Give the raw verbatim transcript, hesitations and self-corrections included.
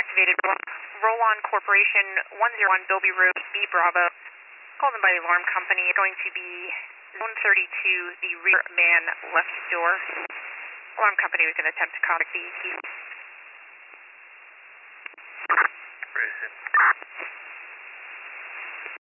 activated. Roll-on Corporation, one oh one Bilby Road, B Bravo. Called in by the alarm company. Going to be zone thirty-two, the rear man left door. Alarm company was going to attempt to contact the